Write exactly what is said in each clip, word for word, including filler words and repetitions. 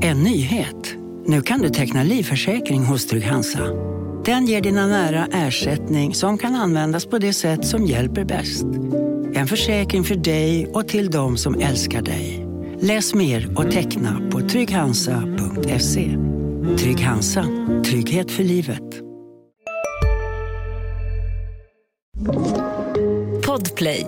En nyhet. Nu kan du teckna livförsäkring hos Trygg-Hansa. Den ger dina nära ersättning som kan användas på det sätt som hjälper bäst. En försäkring för dig och till de som älskar dig. Läs mer och teckna på trygghansa punkt se. Trygg-Hansa. Trygghet för livet. Podplay.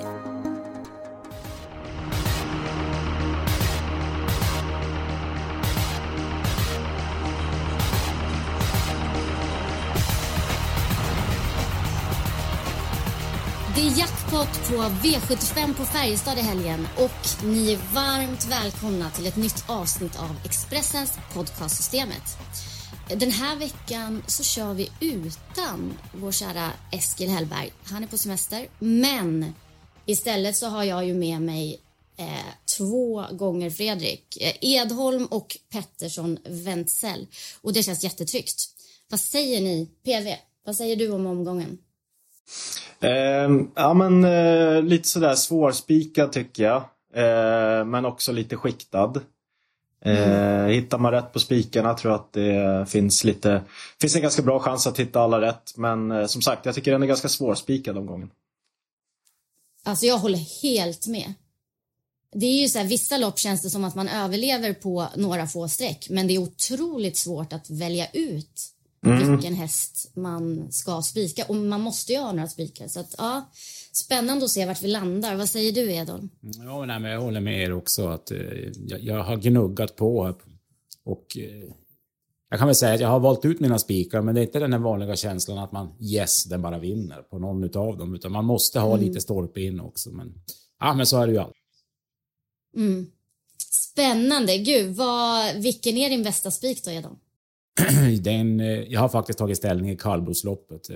Det är jackpot på V sjuttiofem på Färjestad i helgen och ni är varmt välkomna till ett nytt avsnitt av Expressens podcastsystemet. Den här veckan så kör vi utan vår kära Eskil Hellberg. Han är på semester, men istället så har jag ju med mig eh, två gånger Fredrik eh, Edholm och Pettersson Wentzell. Och det känns jättetryggt. Vad säger ni, P V? Vad säger du om omgången? Eh, ja men eh, lite sådär svårspikad tycker jag, eh, men också lite skiktad. eh, mm. Hittar man rätt på spikarna tror jag att det finns lite finns en ganska bra chans att hitta alla rätt. Men eh, som sagt, jag tycker den är ganska svårspikad omgången. Alltså jag håller helt med. Det är ju så här, vissa lopp känns det som att man överlever på några få streck, men det är otroligt svårt att välja ut Mm. vilken häst man ska spika. Och man måste ju ha några spikar. Så att, ja, spännande att se vart vi landar. Vad säger du, Edholm? Ja, nej, men jag håller med er också. Att, eh, jag, jag har gnuggat på. Och eh, jag kan väl säga att jag har valt ut mina spikar. Men det är inte den här vanliga känslan att man, yes, den bara vinner på någon utav dem. Utan man måste ha mm. lite stolpe in också. Men, ja, men så är det ju allt. Mm. Spännande. Gud, vad, vilken är din bästa spik då, Edholm? Den, jag har faktiskt tagit ställning i kallblodsloppet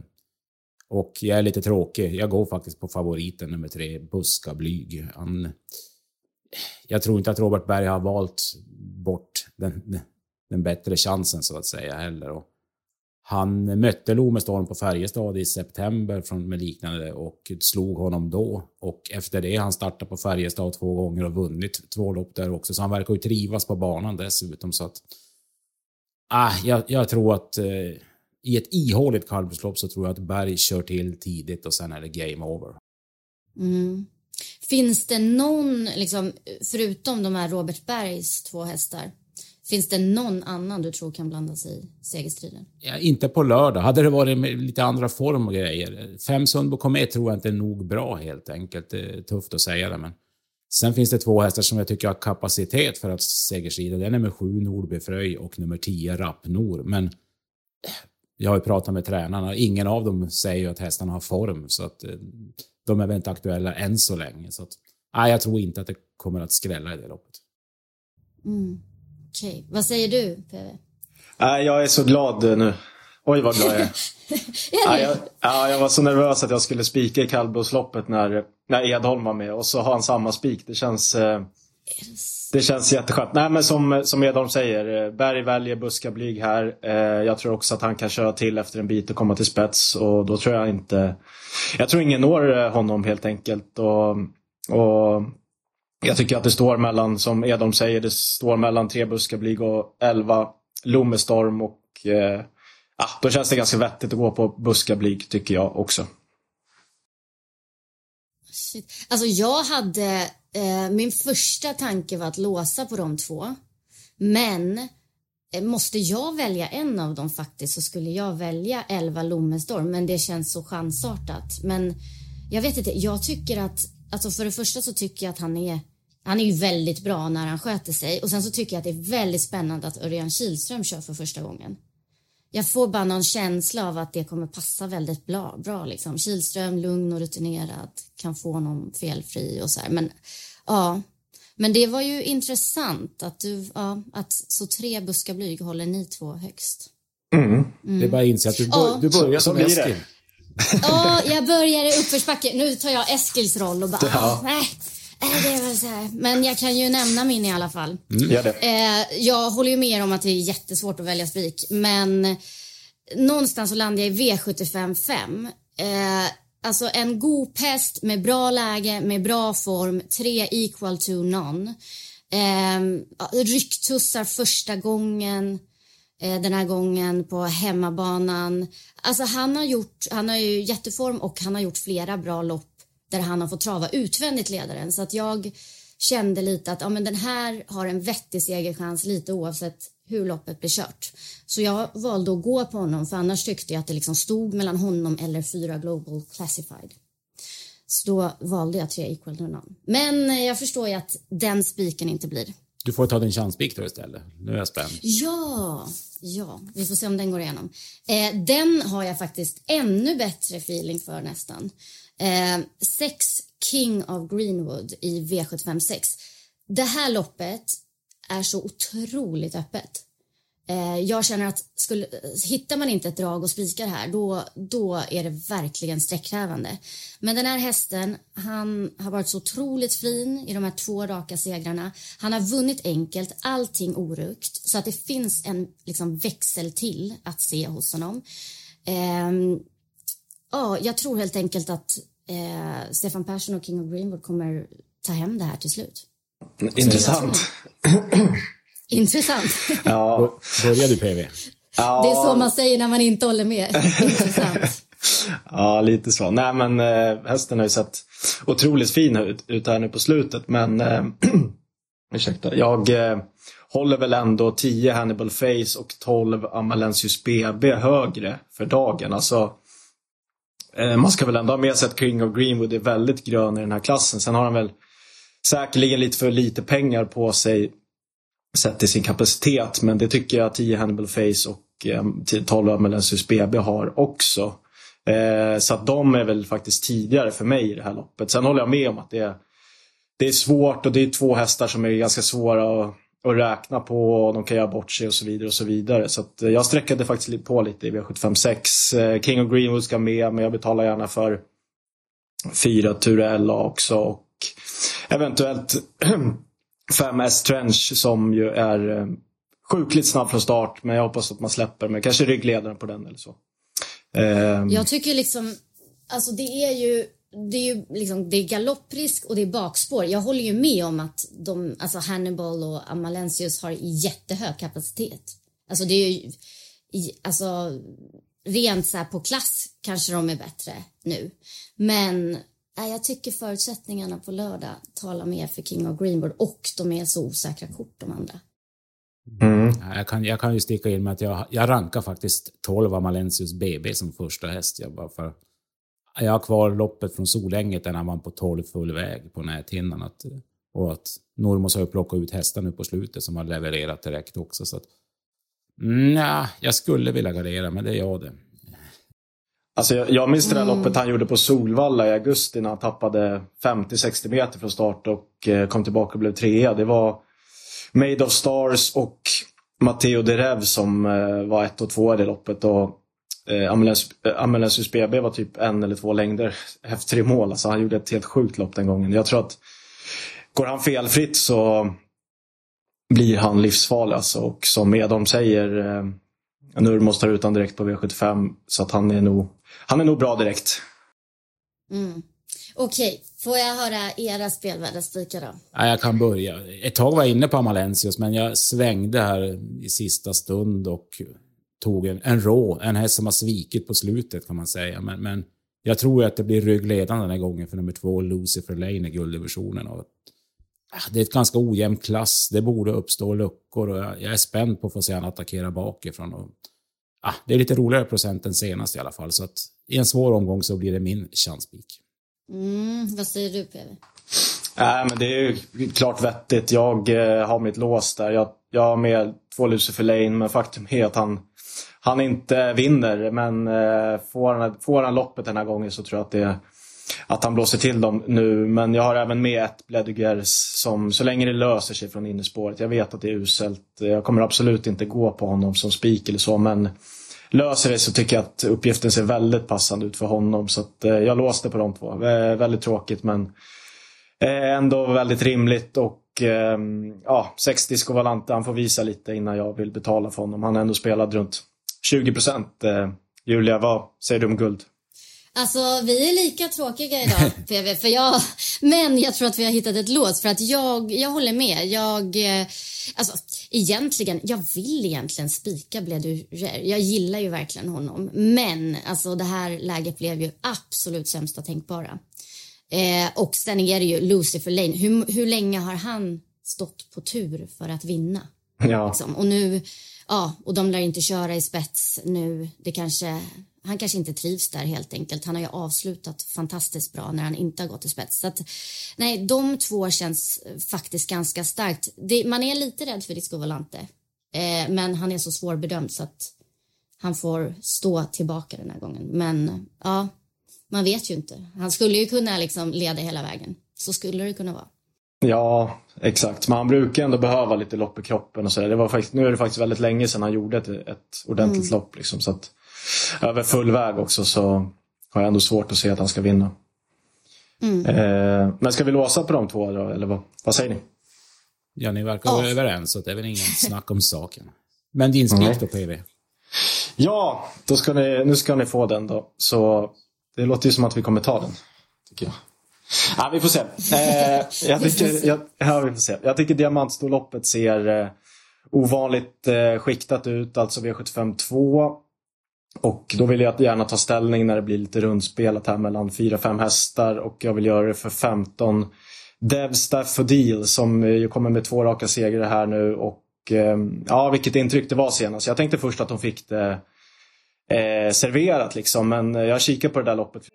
och jag är lite tråkig. Jag går faktiskt på favoriten nummer tre, Buska Blyg. Han, jag tror inte att Robert Berg har valt bort den, den bättre chansen så att säga heller. Och han mötte Lomestorm på Färjestad i september från med liknande och slog honom då. Och efter det han startat på Färjestad två gånger och vunnit två lopp där också. Så han verkar ju trivas på banan dessutom, så att Ah, jag, jag tror att eh, i ett ihåligt kallblodslopp så tror jag att Berg kör till tidigt och sen är det game over. Mm. Finns det någon, liksom, förutom de här Robert Bergs två hästar, finns det någon annan du tror kan blanda sig i segerstriden? Ja, inte på lördag. Hade det varit med lite andra form och grejer. Fem Sundbo Komet tror jag inte är nog bra helt enkelt. Det är tufft att säga det, men sen finns det två hästar som jag tycker har kapacitet för att segersida. Det är nummer sju Nordby Fröj och nummer tio Rappnor. Men jag har ju pratat med tränarna. Ingen av dem säger att hästarna har form. Så att de är väl inte aktuella än så länge. Så att, nej, jag tror inte att det kommer att skrälla i det loppet. Mm. Okej. Okay. Vad säger du, P V? Nej, jag är så glad nu. Oj, vad glad jag är. ja, jag, ja, jag var så nervös att jag skulle spika i kallblodsloppet när, när Edholm var med. Och så har han samma spik. Det känns, eh, det känns jätteskönt. Nej, men som, som Edholm säger, Berg väljer Buska Blyg här. Eh, jag tror också att han kan köra till efter en bit och komma till spets. Och då tror jag inte... Jag tror ingen når honom helt enkelt. Och, och jag tycker att det står mellan, som Edholm säger, det står mellan tre Buska Blyg och elva Lomestorm. Och... Eh, Ja, då känns det ganska vettigt att gå på Buska Blyg tycker jag också. Shit. Alltså jag hade, eh, min första tanke var att låsa på de två. Men eh, måste jag välja en av dem faktiskt så skulle jag välja elva Lomestorm. Men det känns så chansartat. Men jag vet inte, jag tycker att, alltså för det första så tycker jag att han är, han är ju väldigt bra när han sköter sig. Och sen så tycker jag att det är väldigt spännande att Örjan Kihlström kör för första gången. Jag får bara någon känsla av att det kommer passa väldigt bra. bra liksom. Kihlström, lugn och rutinerad, kan få någon felfri och så här. Men, ja. Men det var ju intressant att, du, ja, att så tre Buska Blyg håller ni två högst. Mm. Mm. Det är bara att inse att du, ja. du börjar som Eskil. Ja, jag börjar i uppförsbacke. Nu tar jag Eskils roll och bara, ja. nej. Det är väl så här. Men jag kan ju nämna min i alla fall. Mm, gör det. Eh, jag håller ju med om att det är jättesvårt att välja spik. Men någonstans så landar jag i V sjuttiofem fem. Eh, alltså en god pest med bra läge, med bra form. Tre equal to none. Eh, rycktussar första gången. Eh, den här gången på hemmabanan. Alltså han har gjort, han har ju jätteform och han har gjort flera bra lopp där han har fått trava utvändigt ledaren. Så att jag kände lite att ja, men den här har en vettig segerchans lite oavsett hur loppet blir kört. Så jag valde att gå på honom, för annars tyckte jag att det liksom stod mellan honom eller fyra Global Classified. Så då valde jag tre Equal to None. Men jag förstår ju att den spiken inte blir. Du får ta din chanspik då istället. Nu är jag spänd. Ja, ja. Vi får se om den går igenom. Eh, den har jag faktiskt ännu bättre feeling för nästan. Eh, sex King of Greenwood i V sjuttiofem sex. Det här loppet är så otroligt öppet. Eh, jag känner att skulle, hittar man inte ett drag och spikar här, då, då är det verkligen sträckkrävande. Men den här hästen, han har varit så otroligt fin i de här två raka segrarna. Han har vunnit enkelt, allting orukt. Så att det finns en liksom, växel till att se hos honom. Eh, ja, jag tror helt enkelt att eh, Stefan Persson och King of Greenwood kommer ta hem det här till slut. Intressant. Intressant. Ja. Börjar du P V? Ja. Det är så man säger när man inte håller med. Intressant. Ja, lite så. Nej, men äh, hästen har ju sett otroligt fin ut, ut här nu på slutet. Men äh, ursäkta, jag äh, håller väl ändå tio Hannibal Face och tolv Amalensius B B högre för dagen. Alltså, äh, man ska väl ändå ha med sig att King of Greenwood är väldigt grön i den här klassen. Sen har han väl säkerligen lite för lite pengar på sig sett till sin kapacitet, men det tycker jag tio Hannibal Face och eh, tolv Amalensius B B har också. Eh, så att de är väl faktiskt tidigare för mig i det här loppet. Sen håller jag med om att det är, det är svårt, och det är två hästar som är ganska svåra att, att räkna på, och de kan göra bort sig och så vidare och så vidare. Så att, eh, jag sträckade faktiskt lite på lite i V sjuttiofem sex. Eh, King of Greenwood ska med, men jag betalar gärna för fyra Turella också, och eventuellt fem S Trench som ju är eh, sjukligt snabb från start, men jag hoppas att man släpper med kanske ryggledaren på den eller så. Eh, jag tycker liksom, alltså det är ju det är ju liksom, det är galopprisk och det är bakspår. Jag håller ju med om att de, alltså Hannibal och Amalensius har jättehög kapacitet. Alltså det är ju alltså rent så här på klass kanske de är bättre nu. Men nej, jag tycker förutsättningarna på lördag talar mer för King of Greenwood, och de är så osäkra kort de andra. Mm. Jag, kan, jag kan ju sticka in med att jag, jag rankar faktiskt tolv Amalensius B B som första häst. Jag, bara för, jag har kvar loppet från Solänget där han var på tolv full väg på näthinnan. Att, och att Normos har plockat ut hästar nu på slutet som har levererat direkt också. Så att, nja, jag skulle vilja gardera, men det är jag det. Alltså jag, jag minns det där Mm. loppet han gjorde på Solvalla i augusti när han tappade femtio till sextio meter från start och eh, kom tillbaka och blev trea. Det var Made of Stars och Matteo De Rev som eh, var ett och två i det loppet, och eh, Amalensius B B var typ en eller två längder efter tre mål. Alltså han gjorde ett helt sjukt lopp den gången. Jag tror att går han felfritt så blir han livsfarlig alltså, och som Edholm säger, eh, Nurmos tar utan direkt på V sjuttiofem, så att han är nog han är nog bra direkt. Mm. Okej, får jag höra era spelvärda spikar då? Ja, jag kan börja. Ett tag var jag inne på Amalensius, men jag svängde här i sista stund och tog en, en rå, en häst som har svikit på slutet kan man säga. Men, men jag tror att det blir ryggledande den här gången för nummer två, Lucifer Lane i gulddivisionen. Och, ja, det är ett ganska ojämn klass. Det borde uppstå luckor, och jag, jag är spänd på att få se han attackera bakifrån. Och, ja, det är lite roligare procent än senast i alla fall. Så att i en svår omgång så blir det min chanspik. Mm, vad säger du P V? Nej, men det är ju klart vettigt. Jag eh, har mitt lås där. Jag, jag har med två Lucifer Lane, men faktum är att han, han inte vinner. Men eh, får, han, får han loppet den här gången så tror jag att, det, att han blåser till dem nu. Men jag har även med ett Bledugers som så länge det löser sig från innerspåret. Jag vet att det är uselt. Jag kommer absolut inte gå på honom som spik eller så, men löser det så tycker jag att uppgiften ser väldigt passande ut för honom. Så att, eh, jag låste på de två. Eh, väldigt tråkigt, men eh, ändå väldigt rimligt. Och eh, ja, sextio Scovalante, han får visa lite innan jag vill betala för honom. Han har ändå spelat runt tjugo procent. Eh, Julia, vad säger du om guld? Alltså, vi är lika tråkiga idag, P V, för jag, men jag tror att vi har hittat ett lås för att jag, jag håller med. Jag, alltså, egentligen, jag vill egentligen spika Bledurger. Jag gillar ju verkligen honom, men alltså det här läget blev ju absolut sämsta tänkbara. Eh, och sen är det ju Lucifer Lane. Hur, hur länge har han stått på tur för att vinna? Ja. Liksom. Och nu, ja, och de lär inte köra i spets nu. Det kanske, han kanske inte trivs där helt enkelt. Han har ju avslutat fantastiskt bra när han inte har gått i spets. Så att, nej, de två känns faktiskt ganska starkt. Det, man är lite rädd för Disco Volante. Eh, men han är så svårbedömd så att han får stå tillbaka den här gången. Men ja, man vet ju inte. Han skulle ju kunna liksom leda hela vägen. Så skulle det kunna vara. Ja, exakt. Men han brukar ändå behöva lite lopp i kroppen och så. Det var faktiskt, nu är det faktiskt väldigt länge sedan han gjorde ett, ett ordentligt mm. lopp. Liksom, så att över full väg också så har jag ändå svårt att se att han ska vinna. Mm. Eh, men ska vi låsa på de två då? Eller vad, vad säger ni? Ja, ni verkar vara oh. överens så det är väl ingen snack om saken. Men din spik mm. då, P V? Ja, då ska ni, nu ska ni få den då. Så det låter ju som att vi kommer ta den, tycker jag. Ja, vi får se. Eh, jag, tycker, jag, ja, vi får se. Jag tycker Diamantstorloppet ser eh, ovanligt eh, skiktat ut, alltså V sjuttiofem två. Och då vill jag gärna ta ställning när det blir lite rundspelat här mellan fyra fem hästar. Och jag vill göra det för femton Dev Staffodil som eh, kommer med två raka segrar här nu. Och eh, ja, vilket intryck det var senast. Jag tänkte först att de fick det eh, serverat liksom, men jag kikar på det där loppet.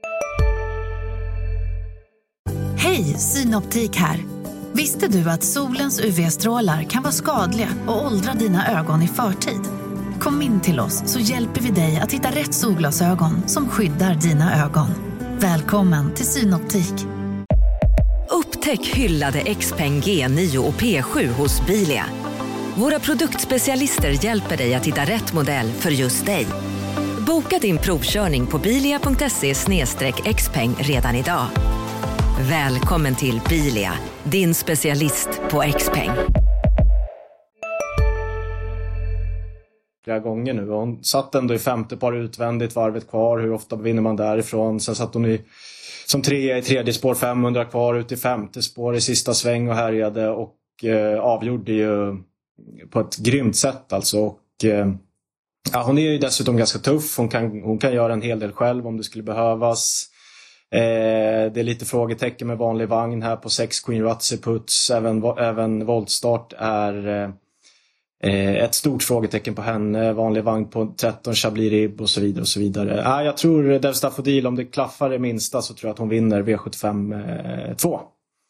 Hej, Synoptik här. Visste du att solens U V-strålar kan vara skadliga och åldra dina ögon i förtid? Kom in till oss så hjälper vi dig att hitta rätt solglasögon som skyddar dina ögon. Välkommen till Synoptik. Upptäck hyllade Xpeng G nio och P sju hos Bilia. Våra produktspecialister hjälper dig att hitta rätt modell för just dig. Boka din provkörning på bilia punkt se slash xpeng redan idag. Välkommen till Bilia, din specialist på Xpeng. Flera gånger nu. Hon satt ändå i femte par utvändigt, varvet kvar. Hur ofta vinner man därifrån? Sen satt hon i, som trea i tredje spår, femhundra kvar ut i femte spår i sista sväng och härjade. Och eh, avgjorde ju på ett grymt sätt alltså. Och, eh, ja, hon är ju dessutom ganska tuff. Hon kan, hon kan göra en hel del själv om det skulle behövas. Eh, det är lite frågetecken med vanlig vagn här på sex Queen Ratseputs. Även, även voltstart är eh, ett stort frågetecken på henne. Vanlig vagn på tretton Chablis Rib och så vidare och så vidare. Ah, jag tror Dev Staffodil, om det klaffar det minsta så tror jag att hon vinner V sjuttiofem två.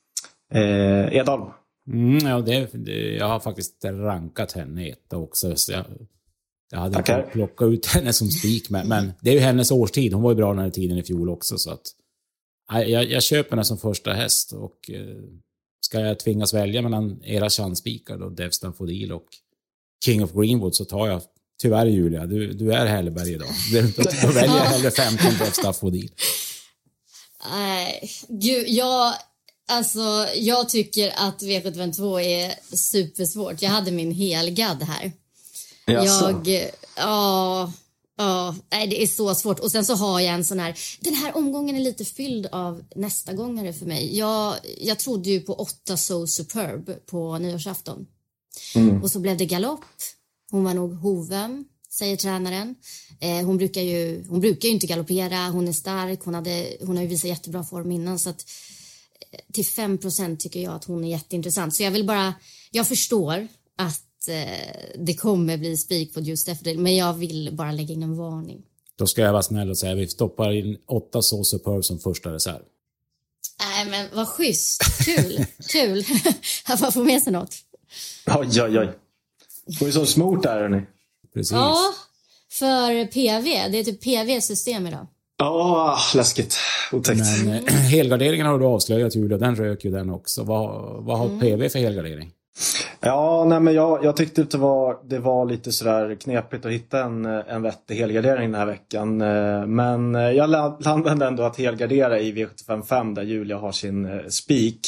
Eh, Edholm. Mm, ja, det, det, jag har faktiskt rankat henne etta också. Så jag, jag hade okay. inte plockat ut henne som spik. Men, men det är ju hennes årstid. Hon var ju bra den här tiden i fjol också. Så att, jag, jag köper henne som första häst. Och eh, ska jag tvingas välja mellan era chanspikar då, Dev Staffodil och King of Greenwood, så tar jag tyvärr Julia. Du, du är Hellberg idag. Då väljer jag hellre femton Dev Staffodil. Nej, gud, jag... Alltså, jag tycker att V sjuttiofem två är supersvårt. Jag hade min helgad här. Jaså. Jag, ja, ja, nej, det är så svårt. Och sen så har jag en sån här, den här omgången är lite fylld av nästa gångare för mig. Jag, jag trodde ju på åtta So Superb på nyårsafton. Mm. Och så blev det galopp. Hon var nog hoven, säger tränaren. Eh, hon brukar ju, hon brukar ju inte galoppera. Hon är stark. Hon, hade, hon har ju visat jättebra form innan, så att till fem procent tycker jag att hon är jätteintressant. Så jag vill bara, jag förstår att eh, det kommer bli spik på just efter det, men jag vill bara lägga in en varning. Då ska jag vara snäll och säga vi stoppar in åtta So Superb som första reserv. Nej, men vad schysst. Kul, kul. Att man får med sig något. Oj, oj, oj. Det är så smort där, hörni. Precis. Ja, för P V. Det är typ P V-system idag. Ja, oh, läskigt. Otäckt. Men eh, helgarderingen har du avslöjat, Julia. Den rök ju den också. Vad, vad har mm. P V för helgardering? Ja, nej, men jag, jag tyckte att det var, det var lite sådär knepigt att hitta en, en vettig helgardering den här veckan. Men jag landade ändå att helgardera i V sjuttiofem fem där Julia har sin spik.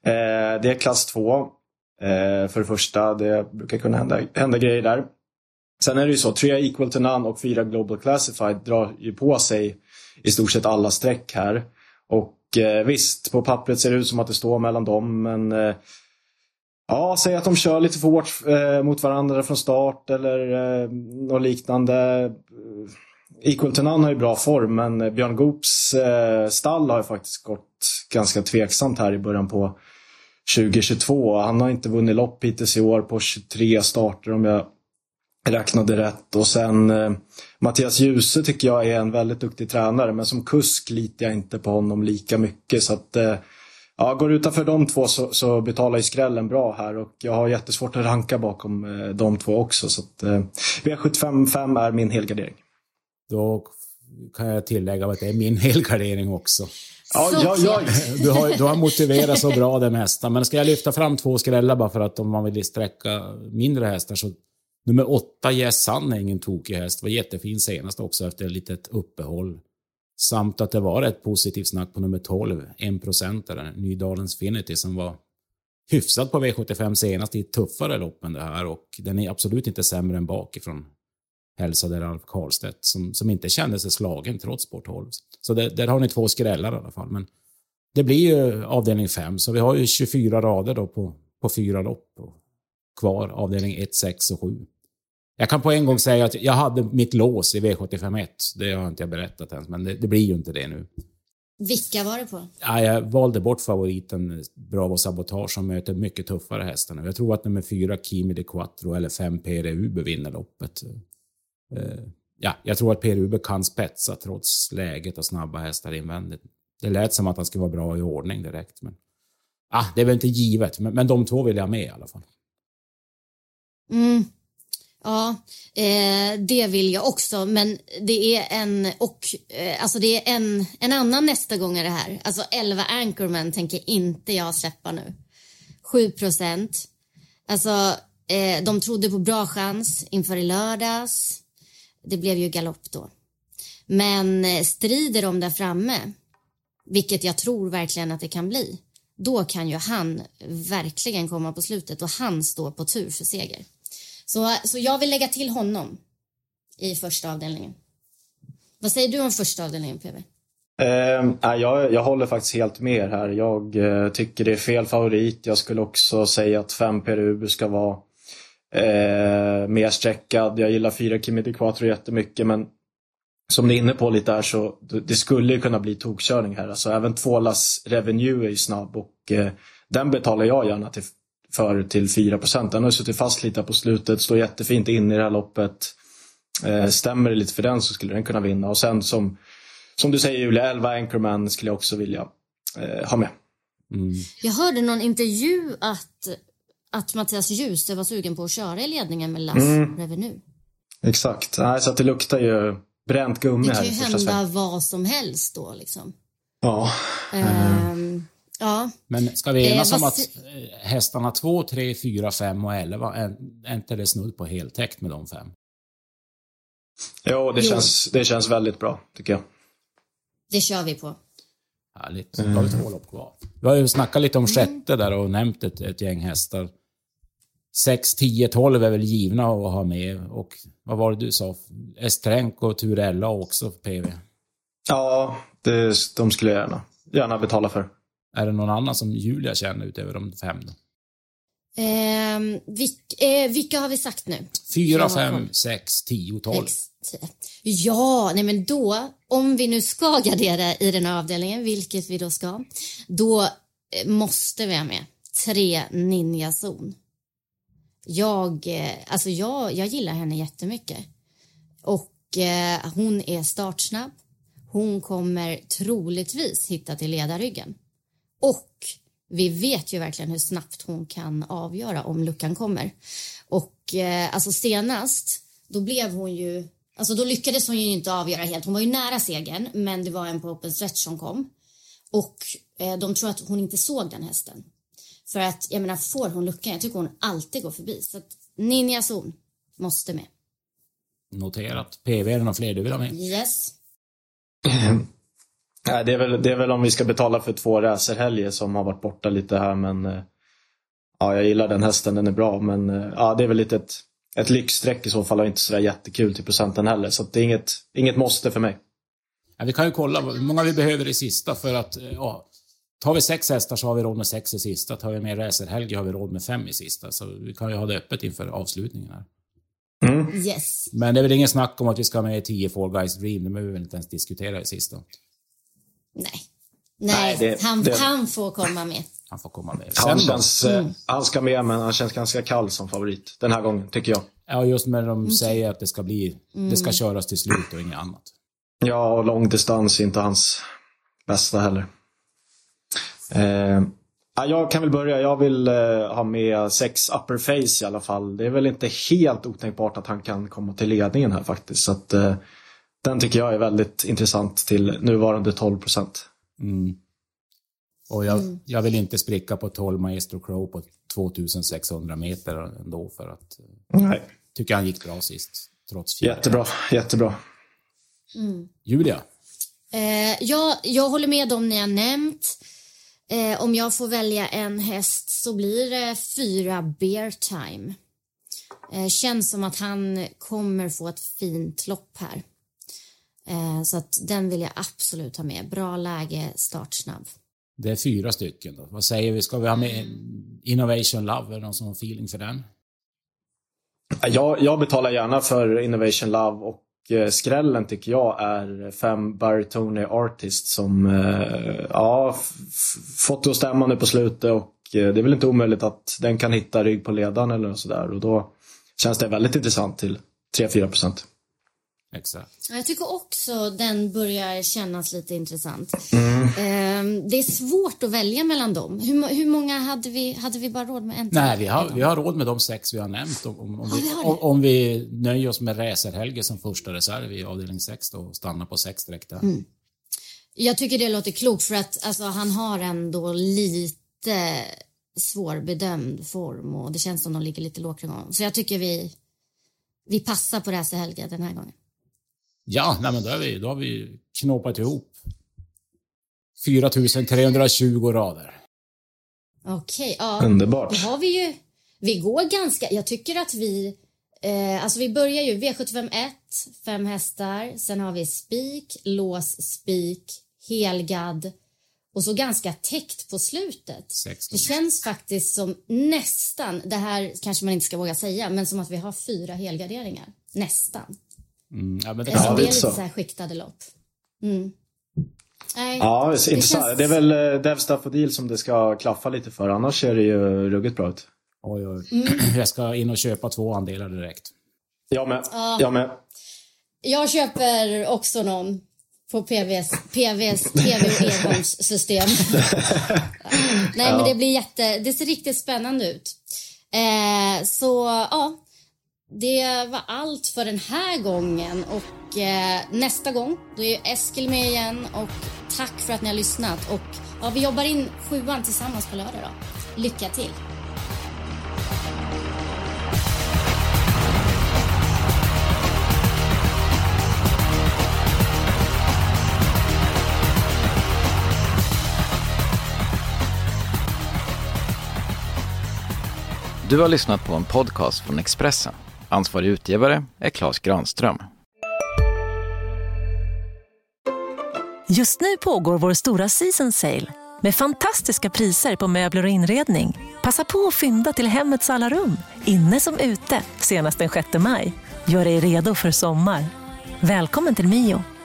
Det är klass två. För det första, det brukar kunna hända, hända grejer där. Sen är det ju så, tre Equal to None och fyra Global Classified drar ju på sig i stort sett alla streck här. Och eh, visst, på pappret ser det ut som att det står mellan dem, men eh, ja, säg att de kör lite för hårt eh, mot varandra från start eller eh, något liknande. Equal to None har ju bra form, men Björn Goops eh, stall har ju faktiskt gått ganska tveksamt här i början på tjugo tjugotvå. Han har inte vunnit lopp hittills i år på tjugotre starter om jag räknade rätt. Och sen eh, Mattias Djuse tycker jag är en väldigt duktig tränare, men som kusk litar jag inte på honom lika mycket. Så att eh, ja, går utanför de två så, så betalar ju skrällen bra här, och jag har jättesvårt att ranka bakom eh, de två också. Så att eh, V sjuttiofem fem är min helgardering. Då kan jag tillägga att det är min helgardering också. Ja, ja, ja. Du, har, du har motiverat så bra det mesta. Men ska jag lyfta fram två skrällar bara för att om man vill sträcka mindre hästar, så nummer åtta, Yes Sun, är ingen tokig häst. Var jättefin senast också efter ett litet uppehåll. Samt att det var ett positivt snack på nummer tolv, en procentare, Nydalens Finity, som var hyfsad på V sjuttiofem senast i tuffare lopp än det här. Och den är absolut inte sämre än bakifrån. Hälsade Ralf Karlstedt som, som inte kände sig slagen trots sport tolv. Så det, där har ni två skrällar i alla fall. Men det blir ju avdelning fem, så vi har ju tjugofyra rader då på, på fyra lopp och kvar, avdelning ett, sex och sju. Jag kan på en gång säga att jag hade mitt lås i V sjuttiofem ett. Det har inte jag berättat ens, men det, det blir ju inte det nu. Vilka var det på? Ja, jag valde bort favoriten Bravo Sabotage som möter mycket tuffare hästar nu. Jag tror att nummer fyra, Kimi de Quattro, eller fem P R U vinner loppet. Ja, jag tror att P R U kan spetsa trots läget och snabba hästar invändigt. Det lät som att han skulle vara bra i ordning direkt. Men ah, det är väl inte givet, men, men de två vill jag med i alla fall. Mm. Ja, eh, det vill jag också, men det är en och eh, alltså det är en en annan nästa gång är det här. Alltså elva Anchorman tänker inte jag släppa nu. sju procent. Alltså eh, de trodde på bra chans inför i lördags. Det blev ju galopp då. Men eh, strider de där framme, vilket jag tror verkligen att det kan bli, då kan ju han verkligen komma på slutet och han står på tur för seger. Så, så jag vill lägga till honom i första avdelningen. Vad säger du om första avdelningen, P V? Eh, jag, jag håller faktiskt helt med här. Jag eh, tycker det är fel favorit. Jag skulle också säga att fem P R U ska vara eh, mer sträckad. Jag gillar fyra Kimi de Quattro jättemycket, men som ni är inne på lite här, så det skulle ju kunna bli tokkörning här. Alltså även tvålas Revenue är ju snabb, och eh, den betalar jag gärna till för till fyra procent. Den har suttit fast lite på slutet, står jättefint in i det här loppet. Eh, stämmer det lite för den så skulle den kunna vinna. Och sen som, som du säger Julia, elva Anchorman skulle jag också vilja eh, ha med. Mm. Jag hörde någon intervju att, att Mattias Djuse var sugen på att köra i ledningen med Lass mm. Revenue. Exakt, Nej, så att det luktar ju bränt gummi här. Det kan ju hända sväng. vad som helst då liksom. Ja. Um, Ja. Men ska vi enas eh, om att hästarna två, tre, fyra, fem och elva är, är inte det snudd på heltäckt med de fem? Jo, det, jo. Känns, det känns väldigt bra, tycker jag. Det kör vi på. Härligt, så har vi två lopp kvar. Vi har ju snackat lite om sjätte där och nämnt ett, ett gäng hästar. sex, tio, tolv är väl givna att ha med. Och vad var det du sa? Estrenk och Turella också för P V. Ja, det, de skulle jag gärna, gärna betala för. Är det någon annan som Julia känner utöver de fem då? Eh, vilk, eh, vilka har vi sagt nu? Fyra, fem, sex, tio, tolv. Ja, nej men då, om vi nu ska gardera i den här avdelningen, vilket vi då ska, då eh, måste vi ha med tre Ninja Zon. Jag, eh, alltså jag, jag gillar henne jättemycket. Och eh, hon är startsnabb. Hon kommer troligtvis hitta till ledarryggen. Och vi vet ju verkligen hur snabbt hon kan avgöra om luckan kommer. Och eh, alltså senast, då blev hon ju... Alltså då lyckades hon ju inte avgöra helt. Hon var ju nära segern, men det var en på open stretch som kom. Och eh, de tror att hon inte såg den hästen. För att, jag menar, får hon luckan? Jag tycker hon alltid går förbi. Så att Ninja Zon måste med. Noterat. P V är det någon fler du vill ha med? Yes. Nej, det är väl, det är väl om vi ska betala för två racerhelger som har varit borta lite här, men ja, jag gillar den hästen, den är bra, men ja, det är väl lite ett, ett lyxsträck i så fall och inte så där jättekul till procenten heller. Så att det är inget, inget måste för mig. Ja, vi kan ju kolla hur många vi behöver i sista för att ja, tar vi sex hästar så har vi råd med sex i sista. Tar vi mer racerhelg har vi råd med fem i sista. Så vi kan ju ha det öppet inför avslutningen här. Mm. Yes. Men det är väl ingen snack om att vi ska med i tio Fall Guys Dream. Det behöver vi väl inte ens diskutera i sista. Nej, Nej, Nej det, han, det... han får komma med. Han får komma med. Han, känns, mm. han ska med, men han känns ganska kall som favorit den här gången, tycker jag. Ja, just när de mm. säger att det ska bli mm. det ska köras till slut och inget annat. Ja, och lång distans är inte hans bästa heller. Eh, jag kan väl börja. Jag vill eh, ha med sex Upper Face i alla fall. Det är väl inte helt otänkbart att han kan komma till ledningen här faktiskt. Så att, eh, den tycker jag är väldigt intressant till nuvarande tolv procent. Mm. Och jag, mm. jag vill inte spricka på tolv Maestro Crow på tvåtusensexhundra meter ändå för att Nej. tycker han gick bra sist trots fjärde. Jättebra, jättebra. Mm. Julia? Eh, jag, jag håller med dem ni har nämnt. Eh, om jag får välja en häst så blir det fyra Bear Time. Eh, känns som att han kommer få ett fint lopp här. Eh, så att den vill jag absolut ha med. Bra läge, startsnabb. Det är fyra stycken då. Vad säger vi? Ska vi ha med Innovation Love? Är det någon som har feeling för den? Jag, jag betalar gärna för Innovation Love och eh, skrällen tycker jag är fem Baritone Artist som eh, ja, f- fått det att stämma nu på slutet och eh, det är väl inte omöjligt att den kan hitta rygg på ledaren eller sådär och då känns det väldigt intressant till tre till fyra procent. Exakt. Jag tycker också den börjar kännas lite intressant. Mm. Det är svårt att välja mellan dem. Hur, hur många hade vi, hade vi bara råd med en? Nej, vi har, vi har råd med de sex vi har nämnt. Om, om, om, ja, vi, om, om vi nöjer oss med racerhelge som första reserv i avdelning sex då, och stannar på sex direkt där. Mm. Jag tycker det låter klokt för att alltså, han har ändå lite svårbedömd form och det känns som de ligger lite lågt. Så jag tycker vi, vi passar på racerhelge den här gången. Ja, nej men då, är vi, då har vi knåpat ihop fyra tusen trehundratjugo rader. Okej, ja. Underbart. Då har vi ju, vi går ganska, jag tycker att vi, eh, alltså vi börjar ju V sjuttiofem ett, fem hästar, sen har vi spik, lås, spik, helgad och så ganska täckt på slutet. Det känns faktiskt som nästan, det här kanske man inte ska våga säga, men som att vi har fyra helgarderingar. Nästan. Mm, ja, men det, det, kan det är lite så här skiktade lopp. Mm. Nej, ja, det, det, känns... det är väl uh, Dev Staffodil som det ska klaffa lite för. Annars är det ju ruggigt bra ut. Oj, oj. Mm. Jag ska in och köpa två andelar direkt. Jag med. Ja. Jag med. Jag köper också någon på P V:s, P V:s T V och e-bomssystem. Nej, ja. Men det blir jätte... Det ser riktigt spännande ut. Eh, så, ja... Det var allt för den här gången och eh, nästa gång då är Eskil med igen och tack för att ni har lyssnat och ja, vi jobbar in sjuan tillsammans på lördag då. Lycka till! Du har lyssnat på en podcast från Expressen. Ansvarig utgivare är Claes Granström. Just nu pågår vår stora season sale med fantastiska priser på möbler och inredning. Passa på att fynda till hemmets alla rum, inne som ute, senast den sjätte maj. Gör dig redo för sommar. Välkommen till Mio.